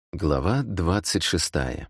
Глава 26.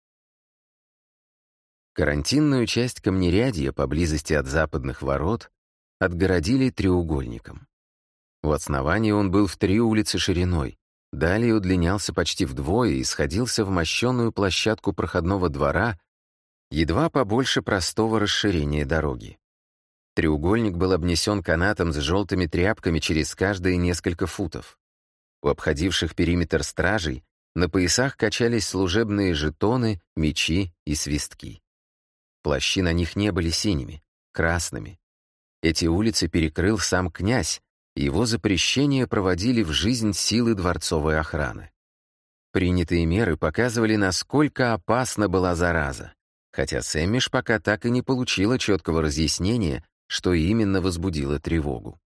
Карантинную часть Камнерядья поблизости от западных ворот отгородили треугольником. У основания он был в 3 улицы шириной, далее удлинялся почти вдвое и сходился в мощенную площадку проходного двора, едва побольше простого расширения дороги. Треугольник был обнесен канатом с желтыми тряпками через каждые несколько футов. У обходивших периметр стражей на поясах качались служебные жетоны, мечи и свистки. Плащи на них не были синими, красными. Эти улицы перекрыл сам князь, и его запрещение проводили в жизнь силы дворцовой охраны. Принятые меры показывали, насколько опасна была зараза, хотя Сэммиш пока так и не получила четкого разъяснения, что именно возбудило тревогу.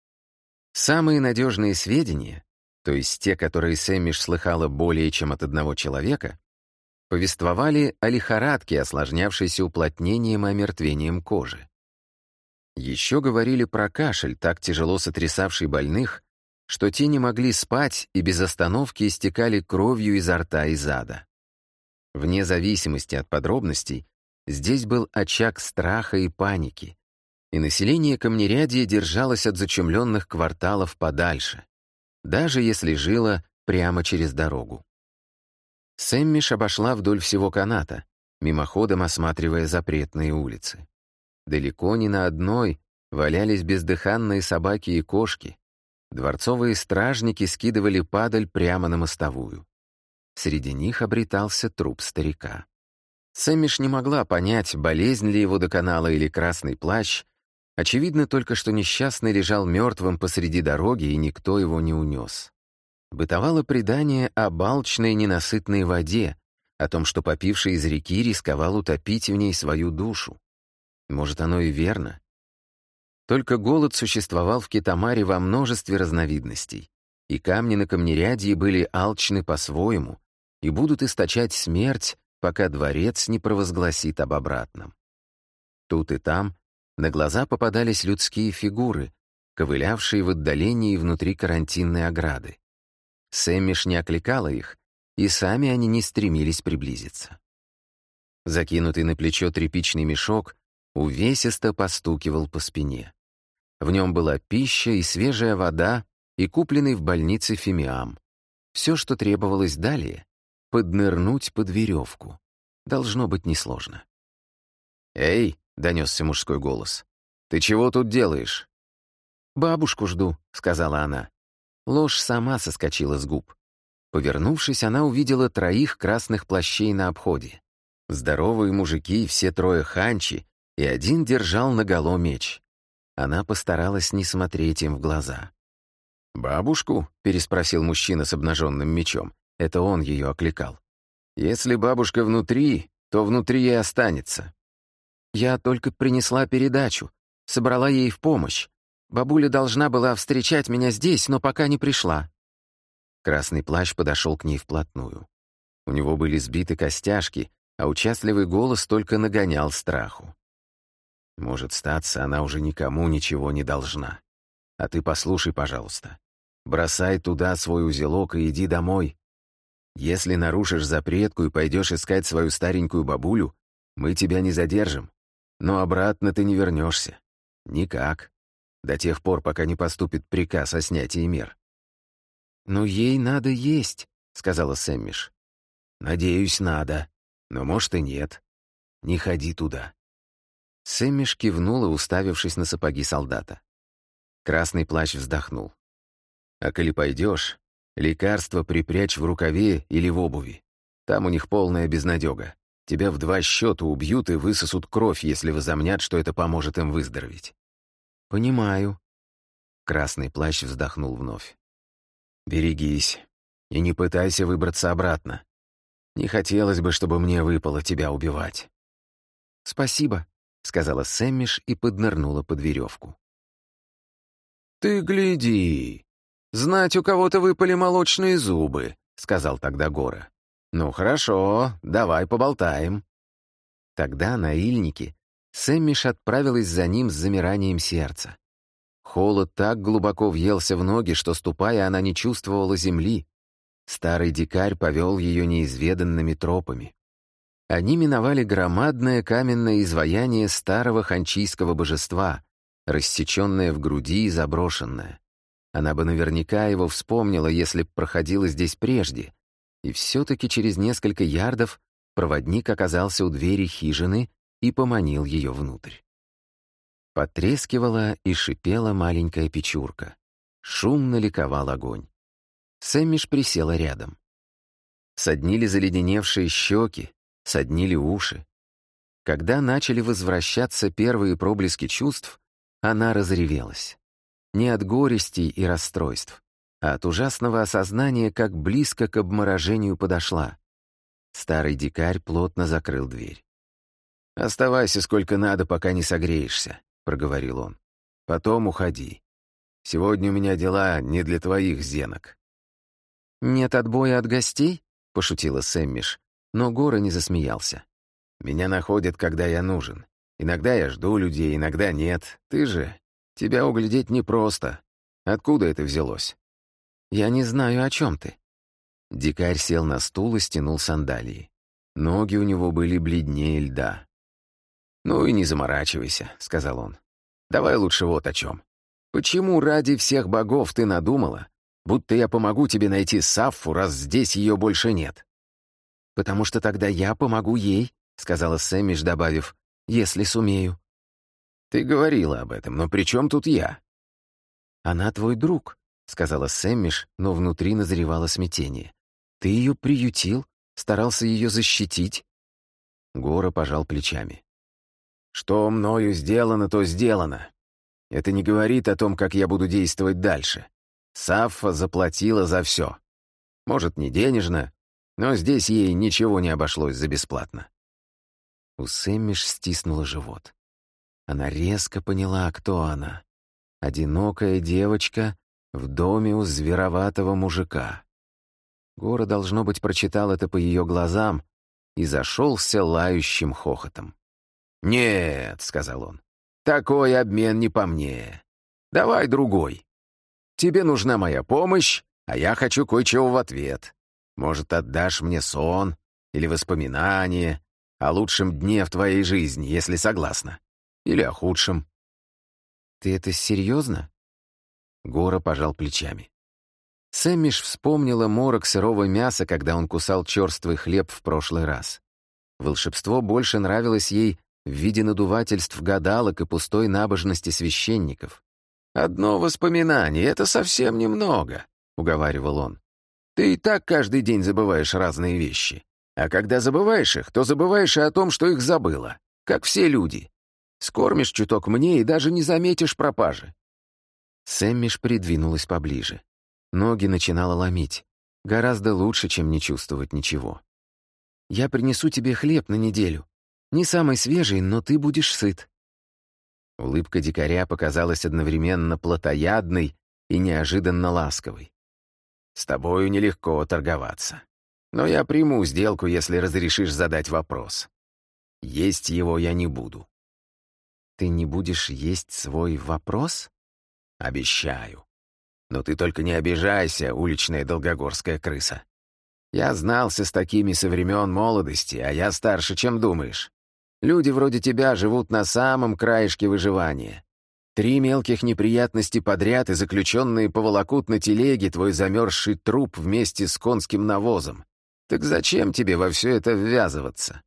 Самые надежные сведения, то есть те, которые Сэммиш слыхала более чем от одного человека, повествовали о лихорадке, осложнявшейся уплотнением и омертвением кожи. Еще говорили про кашель, так тяжело сотрясавший больных, что те не могли спать и без остановки истекали кровью изо рта и зада. Вне зависимости от подробностей, здесь был очаг страха и паники, и население Камнерядья держалось от зачумленных кварталов подальше, даже если жило прямо через дорогу. Сэммиш обошла вдоль всего каната, мимоходом осматривая запретные улицы. Далеко не на одной валялись бездыханные собаки и кошки. Дворцовые стражники скидывали падаль прямо на мостовую. Среди них обретался труп старика. Сэммиш не могла понять, болезнь ли его доконала или красный плащ. Очевидно только, что несчастный лежал мертвым посреди дороги, и никто его не унес. Бытовало предание об алчной ненасытной воде, о том, что попивший из реки рисковал утопить в ней свою душу. Может, оно и верно. Только голод существовал в Китамаре во множестве разновидностей, и камни на Камнерядье были алчны по-своему и будут источать смерть, пока дворец не провозгласит об обратном. Тут и там на глаза попадались людские фигуры, ковылявшие в отдалении внутри карантинной ограды. Сэммиш не окликала их, и сами они не стремились приблизиться. Закинутый на плечо тряпичный мешок увесисто постукивал по спине. В нем была пища и свежая вода, и купленный в больнице фимиам. Все, что требовалось далее — поднырнуть под веревку. Должно быть несложно. «Эй!» — донесся мужской голос. «Ты чего тут делаешь?» «Бабушку жду», — сказала она. Ложь сама соскочила с губ. Повернувшись, она увидела 3 красных плащей на обходе. Здоровые мужики, все 3 ханчи, и один держал наголо меч. Она постаралась не смотреть им в глаза. «Бабушку?» — переспросил мужчина с обнаженным мечом. Это он ее окликал. «Если бабушка внутри, то внутри и останется». «Я только принесла передачу, собрала ей в помощь. Бабуля должна была встречать меня здесь, но пока не пришла». Красный плащ подошел к ней вплотную. У него были сбиты костяшки, а участливый голос только нагонял страху. «Может, статься, она уже никому ничего не должна. А ты послушай, пожалуйста. Бросай туда свой узелок и иди домой. Если нарушишь запретку и пойдешь искать свою старенькую бабулю, мы тебя не задержим. Но обратно ты не вернешься. Никак. До тех пор, пока не поступит приказ о снятии мер». «Но ей надо есть», — сказала Сэммиш. «Надеюсь, надо. Но, может, и нет. Не ходи туда». Сэммиш кивнула, уставившись на сапоги солдата. Красный плащ вздохнул. «А коли пойдешь, лекарство припрячь в рукаве или в обуви. Там у них полная безнадега. Тебя в 2 счета убьют и высосут кровь, если возомнят, что это поможет им выздороветь». «Понимаю». Красный плащ вздохнул вновь. «Берегись и не пытайся выбраться обратно. Не хотелось бы, чтобы мне выпало тебя убивать». «Спасибо», — сказала Сэммиш и поднырнула под веревку. «Ты гляди! Знать, у кого-то выпали молочные зубы», — сказал тогда Гора. «Ну хорошо, давай поболтаем». Тогда на ильнике Сэммиш отправилась за ним с замиранием сердца. Холод так глубоко въелся в ноги, что, ступая, она не чувствовала земли. Старый дикарь повел ее неизведанными тропами. Они миновали громадное каменное изваяние старого ханчийского божества, рассеченное в груди и заброшенное. Она бы наверняка его вспомнила, если б проходила здесь прежде. И все-таки через несколько ярдов проводник оказался у двери хижины и поманил ее внутрь. Потрескивала и шипела маленькая печурка. Шумно ликовал огонь. Сэммиш присела рядом. Соднили заледеневшие щеки, соднили уши. Когда начали возвращаться первые проблески чувств, она разревелась. Не от горестей и расстройств, а от ужасного осознания, как близко к обморожению подошла. Старый дикарь плотно закрыл дверь. «Оставайся сколько надо, пока не согреешься», — проговорил он. «Потом уходи. Сегодня у меня дела не для твоих зенок». «Нет отбоя от гостей?» — пошутила Сэммиш, но Гора не засмеялся. «Меня находят, когда я нужен. Иногда я жду людей, иногда нет. Ты же... Тебя углядеть непросто. Откуда это взялось?» «Я не знаю, о чем ты». Дикарь сел на стул и стянул сандалии. Ноги у него были бледнее льда. «Ну и не заморачивайся», — сказал он. «Давай лучше вот о чем. Почему ради всех богов ты надумала, будто я помогу тебе найти Саффу, раз здесь ее больше нет?» «Потому что тогда я помогу ей», — сказала Сэммиш, добавив, «если сумею». «Ты говорила об этом, но при чем тут я?» «Она твой друг», — сказала Сэммиш, но внутри назревало смятение. «Ты ее приютил, старался ее защитить». Гора пожал плечами. «Что мною сделано, то сделано. Это не говорит о том, как я буду действовать дальше. Саффа заплатила за все. Может, не денежно, но здесь ей ничего не обошлось за бесплатно». У Сэммиш стиснуло живот. Она резко поняла, кто она. Одинокая девочка в доме у звероватого мужика. Гора, должно быть, прочитал это по ее глазам и зашелся лающим хохотом. «Нет», — сказал он, — «такой обмен не по мне. Давай другой. Тебе нужна моя помощь, а я хочу кое-чего в ответ. Может, отдашь мне сон или воспоминания о лучшем дне в твоей жизни, если согласна. Или о худшем». «Ты это серьезно?» Гора пожал плечами. Сэммиш вспомнила морок сырого мяса, когда он кусал черствый хлеб в прошлый раз. Волшебство больше нравилось ей в виде надувательств гадалок и пустой набожности священников. «Одно воспоминание — это совсем немного», — уговаривал он. «Ты и так каждый день забываешь разные вещи. А когда забываешь их, то забываешь и о том, что их забыла, как все люди. Скормишь чуток мне и даже не заметишь пропажи». Сэммиш придвинулась поближе. Ноги начинала ломить. Гораздо лучше, чем не чувствовать ничего. «Я принесу тебе хлеб на неделю. Не самый свежий, но ты будешь сыт». Улыбка дикаря показалась одновременно плотоядной и неожиданно ласковой. «С тобою нелегко торговаться. Но я приму сделку, если разрешишь задать вопрос. Есть его я не буду». «Ты не будешь есть свой вопрос?» «Обещаю. Но ты только не обижайся, уличная долгогорская крыса. Я знался с такими со времен молодости, а я старше, чем думаешь. Люди вроде тебя живут на самом краешке выживания. 3 мелких неприятности подряд и заключенные поволокут на телеге твой замерзший труп вместе с конским навозом. Так зачем тебе во все это ввязываться?»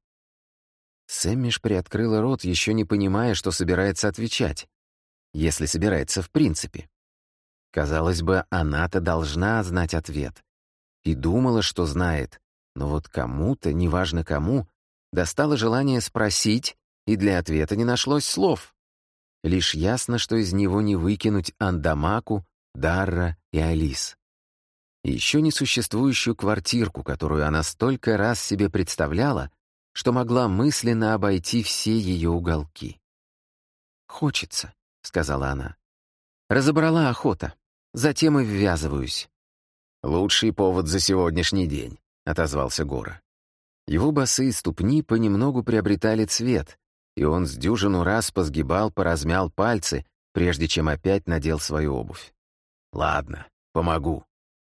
Сэммиш приоткрыла рот, еще не понимая, что собирается отвечать. Если собирается в принципе. Казалось бы, она-то должна знать ответ. И думала, что знает, но вот кому-то, неважно кому, достало желание спросить, и для ответа не нашлось слов. Лишь ясно, что из него не выкинуть Андамаку, Дарра и Алис. И еще несуществующую квартирку, которую она столько раз себе представляла, что могла мысленно обойти все ее уголки. «Хочется», — сказала она. «Разобрала охота. Затем и ввязываюсь». «Лучший повод за сегодняшний день», — отозвался Гора. Его босые ступни понемногу приобретали цвет, и он с дюжину раз позгибал, поразмял пальцы, прежде чем опять надел свою обувь. «Ладно, помогу.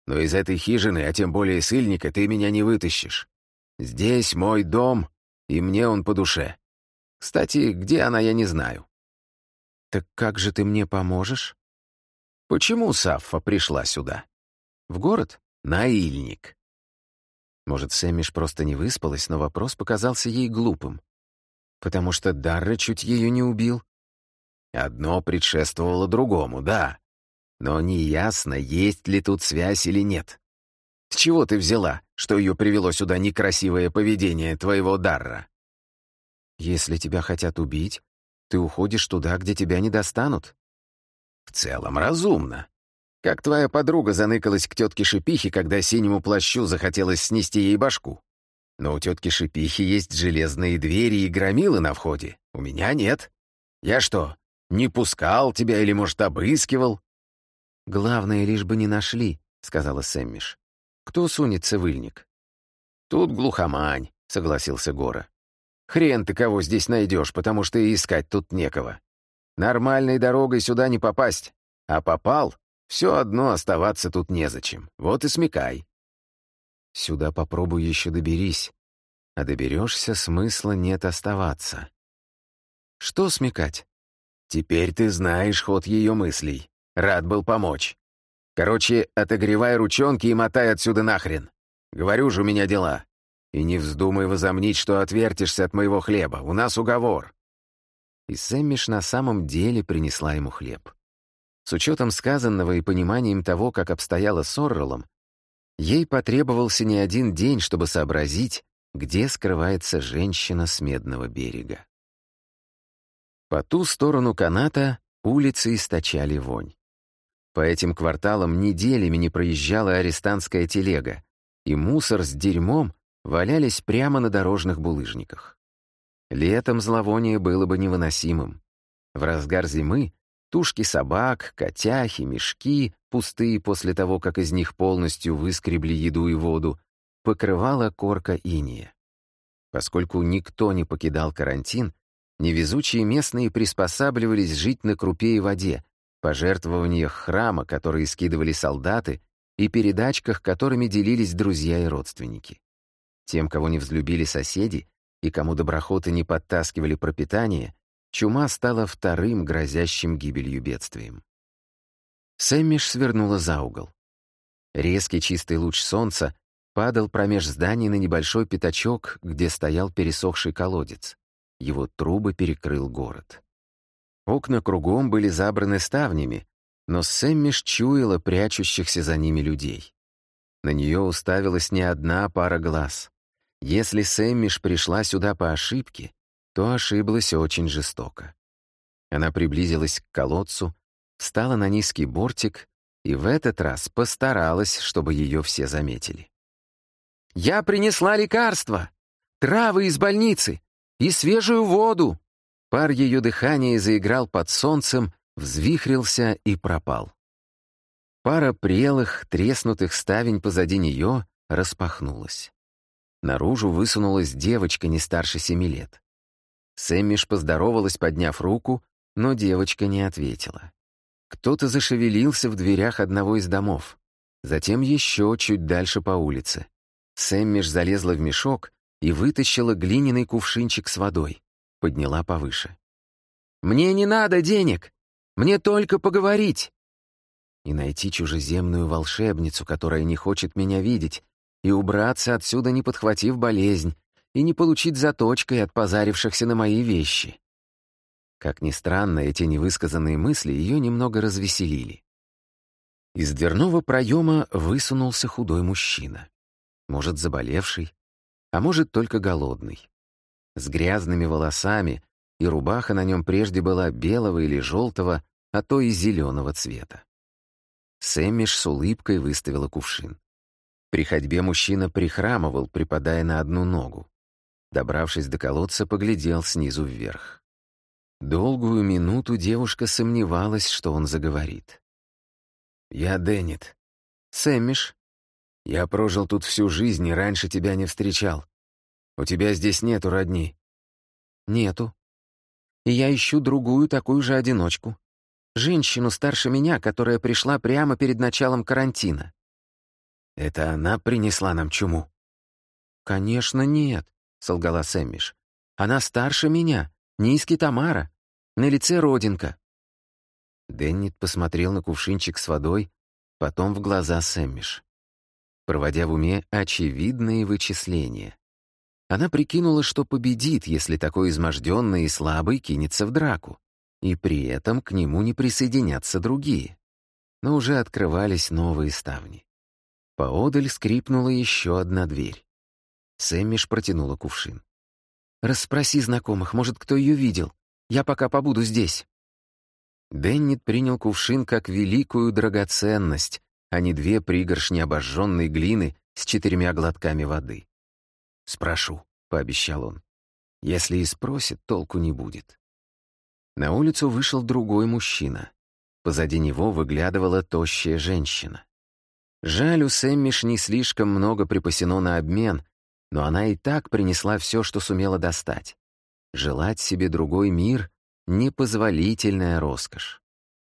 Но из этой хижины, а тем более с Ильника, ты меня не вытащишь. Здесь мой дом, и мне он по душе. Кстати, где она, я не знаю». «Так как же ты мне поможешь?» «Почему Саффа пришла сюда?» «В город?» «На Ильник». Может, Сэммиш просто не выспалась, но вопрос показался ей глупым. Потому что Дарра чуть ее не убил. Одно предшествовало другому, да. Но неясно, есть ли тут связь или нет. С чего ты взяла, что ее привело сюда некрасивое поведение твоего Дарра? Если тебя хотят убить, ты уходишь туда, где тебя не достанут. В целом разумно. Как твоя подруга заныкалась к тетке Шипихе, когда синему плащу захотелось снести ей башку. Но у тетки Шипихи есть железные двери и громилы на входе. У меня нет. Я что, не пускал тебя или, может, обыскивал?» «Главное, лишь бы не нашли», — сказала Сэммиш. «Кто сунется в Ильник?» «Тут глухомань», — согласился Гора. «Хрен ты кого здесь найдешь, потому что и искать тут некого. Нормальной дорогой сюда не попасть. А попал, все одно оставаться тут незачем. Вот и смекай». «Сюда попробуй еще доберись. А доберешься, смысла нет оставаться». «Что смекать?» «Теперь ты знаешь ход ее мыслей. Рад был помочь. Короче, отогревай ручонки и мотай отсюда нахрен. Говорю же, у меня дела. И не вздумай возомнить, что отвертишься от моего хлеба. У нас уговор». И Сэммиш на самом деле принесла ему хлеб. С учетом сказанного и пониманием того, как обстояло с Орреллом, ей потребовался не один день, чтобы сообразить, где скрывается женщина с Медного берега. По ту сторону каната улицы источали вонь. По этим кварталам неделями не проезжала арестантская телега, и мусор с дерьмом валялись прямо на дорожных булыжниках. Летом зловоние было бы невыносимым. В разгар зимы тушки собак, котяхи, мешки, пустые после того, как из них полностью выскребли еду и воду, покрывала корка инея. Поскольку никто не покидал карантин, невезучие местные приспосабливались жить на крупе и воде, пожертвованиях храма, которые скидывали солдаты, и передачках, которыми делились друзья и родственники. Тем, кого не взлюбили соседи, и кому доброхоты не подтаскивали пропитание, чума стала вторым грозящим гибелью бедствием. Сэммиш свернула за угол. Резкий чистый луч солнца падал промеж зданий на небольшой пятачок, где стоял пересохший колодец. Его трубы перекрыл город. Окна кругом были забраны ставнями, но Сэммиш чуяла прячущихся за ними людей. На нее уставилась не одна пара глаз. Если Сэммиш пришла сюда по ошибке, то ошиблась очень жестоко. Она приблизилась к колодцу, встала на низкий бортик и в этот раз постаралась, чтобы ее все заметили. «Я принесла лекарства, травы из больницы и свежую воду!» Пар ее дыхания заиграл под солнцем, взвихрился и пропал. Пара прелых, треснутых ставень позади нее распахнулась. Наружу высунулась девочка не старше 7 лет. Сэммиш поздоровалась, подняв руку, но девочка не ответила. Кто-то зашевелился в дверях одного из домов. Затем еще чуть дальше по улице. Сэммиш залезла в мешок и вытащила глиняный кувшинчик с водой. Подняла повыше. «Мне не надо денег! Мне только поговорить!» И найти чужеземную волшебницу, которая не хочет меня видеть, и убраться отсюда, не подхватив болезнь, и не получить заточкой от позарившихся на мои вещи. Как ни странно, эти невысказанные мысли ее немного развеселили. Из дверного проема высунулся худой мужчина. Может, заболевший, а может, только голодный. С грязными волосами, и рубаха на нем прежде была белого или желтого, а то и зеленого цвета. Сэммиш с улыбкой выставила кувшин. При ходьбе мужчина прихрамывал, припадая на одну ногу. Добравшись до колодца, поглядел снизу вверх. Долгую минуту девушка сомневалась, что он заговорит. «Я Деннет. Сэммиш. Я прожил тут всю жизнь и раньше тебя не встречал. У тебя здесь нету родни?» «Нету. И я ищу другую такую же одиночку. Женщину старше меня, которая пришла прямо перед началом карантина». Это она принесла нам чуму?» «Конечно, нет», — солгала Сэммиш. «Она старше меня, не из Китамара. На лице родинка». Деннит посмотрел на кувшинчик с водой, потом в глаза Сэммиш, проводя в уме очевидные вычисления. Она прикинула, что победит, если такой изможденный и слабый кинется в драку, и при этом к нему не присоединятся другие. Но уже открывались новые ставни. Поодаль скрипнула еще одна дверь. Сэммиш протянула кувшин. «Расспроси знакомых, может, кто ее видел. Я пока побуду здесь». Деннит принял кувшин как великую драгоценность, а не 2 пригоршни обожженной глины с 4 глотками воды. «Спрошу», — пообещал он. «Если и спросит, толку не будет». На улицу вышел другой мужчина. Позади него выглядывала тощая женщина. Жаль, у Сэммиш не слишком много припасено на обмен, но она и так принесла все, что сумела достать. Желать себе другой мир — непозволительная роскошь.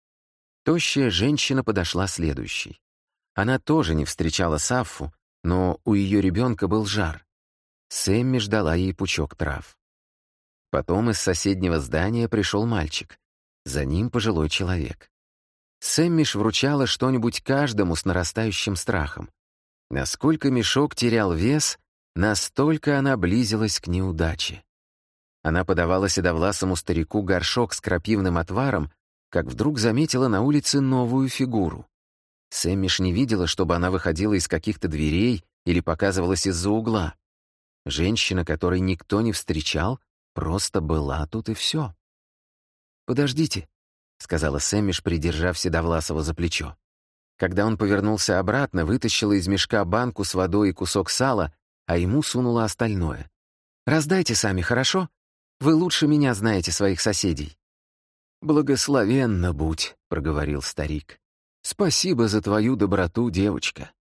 Тощая женщина подошла следующей. Она тоже не встречала Саффу, но у ее ребенка был жар. Сэмми ждала ей пучок трав. Потом из соседнего здания пришел мальчик. За ним пожилой человек. Сэммиш вручала что-нибудь каждому с нарастающим страхом. Насколько мешок терял вес, настолько она близилась к неудаче. Она подавала седовласому старику горшок с крапивным отваром, как вдруг заметила на улице новую фигуру. Сэммиш не видела, чтобы она выходила из каких-то дверей или показывалась из-за угла. Женщина, которой никто не встречал, просто была тут и все. «Подождите», — сказала Сэммиш, придержав Седовласова за плечо. Когда он повернулся обратно, вытащила из мешка банку с водой и кусок сала, а ему сунула остальное. «Раздайте сами, хорошо? Вы лучше меня знаете своих соседей». «Благословенна будь», — проговорил старик. «Спасибо за твою доброту, девочка».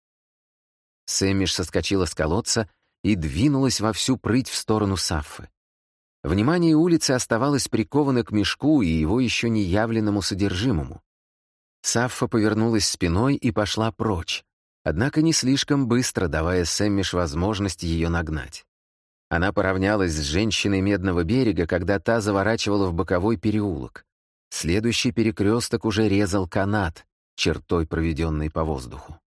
Сэммиш соскочила с колодца и двинулась во всю прыть в сторону Саффы. Внимание улицы оставалось приковано к мешку и его еще не явленному содержимому. Саффа повернулась спиной и пошла прочь, однако не слишком быстро, давая Сэммиш возможность ее нагнать. Она поравнялась с женщиной Медного берега, когда та заворачивала в боковой переулок. Следующий перекресток уже резал канат, чертой проведенной по воздуху.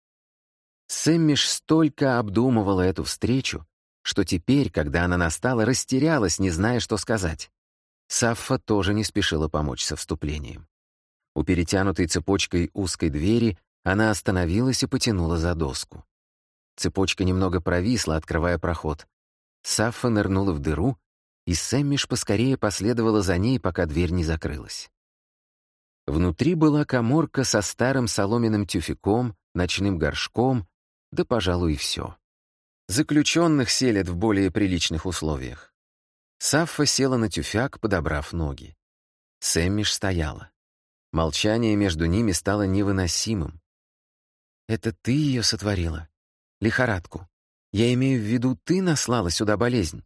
Сэммиш столько обдумывала эту встречу, что теперь, когда она настала, растерялась, не зная, что сказать. Саффа тоже не спешила помочь со вступлением. У перетянутой цепочкой узкой двери она остановилась и потянула за доску. Цепочка немного провисла, открывая проход. Саффа нырнула в дыру, и Сэммиш поскорее последовала за ней, пока дверь не закрылась. Внутри была каморка со старым соломенным тюфяком, ночным горшком, да, пожалуй, и все. Заключенных селят в более приличных условиях. Саффа села на тюфяк, подобрав ноги. Сэммиш стояла. Молчание между ними стало невыносимым. «Это ты ее сотворила? Лихорадку? Я имею в виду, ты наслала сюда болезнь?»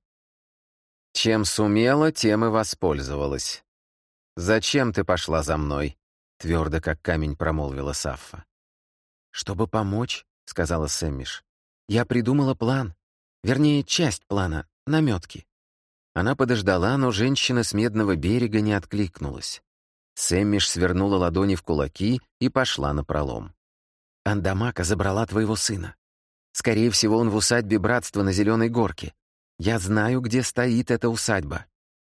«Чем сумела, тем и воспользовалась. Зачем ты пошла за мной?» — твердо как камень промолвила Саффа. «Чтобы помочь», — сказала Сэммиш. «Я придумала план. Вернее, часть плана, намётки». Она подождала, но женщина с Медного берега не откликнулась. Сэммиш свернула ладони в кулаки и пошла напролом. «Андамака забрала твоего сына. Скорее всего, он в усадьбе Братства на Зеленой горке. Я знаю, где стоит эта усадьба».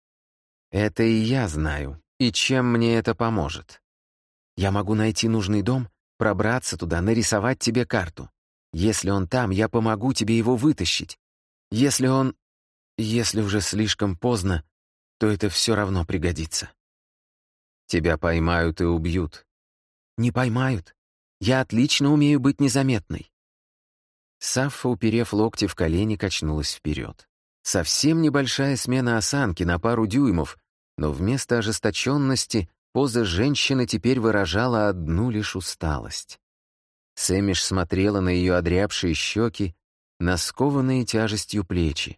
«Это и я знаю. И чем мне это поможет?» «Я могу найти нужный дом, пробраться туда, нарисовать тебе карту. Если он там, я помогу тебе его вытащить. Если уже слишком поздно, то это все равно пригодится». «Тебя поймают и убьют». «Не поймают. Я отлично умею быть незаметной». Саффа, уперев локти в колени, качнулась вперед. Совсем небольшая смена осанки на пару дюймов, но вместо ожесточенности поза женщины теперь выражала одну лишь усталость. Сэммиш смотрела на ее одрябшие щеки, на скованные тяжестью плечи.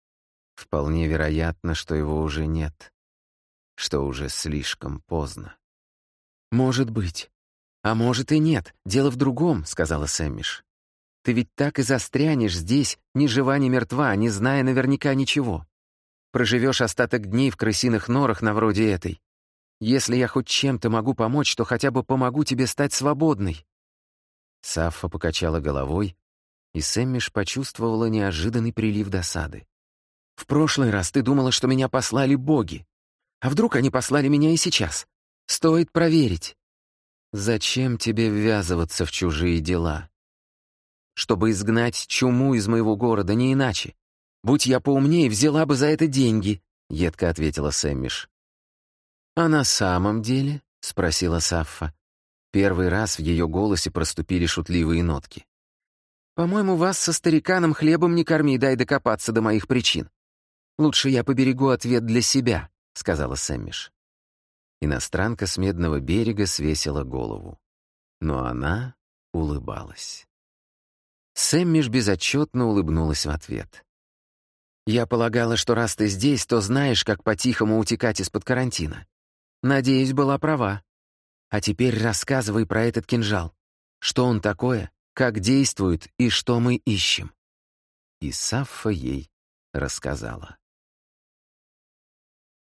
Вполне вероятно, что его уже нет, что уже слишком поздно. «Может быть. А может и нет. Дело в другом», — сказала Сэммиш. Ты ведь так и застрянешь здесь, ни жива, ни мертва, не зная наверняка ничего. Проживешь остаток дней в крысиных норах на вроде этой. Если я хоть чем-то могу помочь, то хотя бы помогу тебе стать свободной». Саффа покачала головой, и Сэммиш почувствовала неожиданный прилив досады. «В прошлый раз ты думала, что меня послали боги. А вдруг они послали меня и сейчас? Стоит проверить». «Зачем тебе ввязываться в чужие дела?» «Чтобы изгнать чуму из моего города, не иначе. Будь я поумнее, взяла бы за это деньги», — едко ответила Сэммиш. «А на самом деле?» — спросила Саффа. Первый раз в ее голосе проступили шутливые нотки. «По-моему, вас со стариканом хлебом не корми, дай докопаться до моих причин. Лучше я поберегу ответ для себя», — сказала Сэммиш. Иностранка с Медного берега свесила голову. Но она улыбалась. Сэммиш безотчетно улыбнулась в ответ. «Я полагала, что раз ты здесь, то знаешь, как по-тихому утекать из-под карантина. Надеюсь, была права. А теперь рассказывай про этот кинжал. Что он такое, как действует и что мы ищем». И Саффа ей рассказала.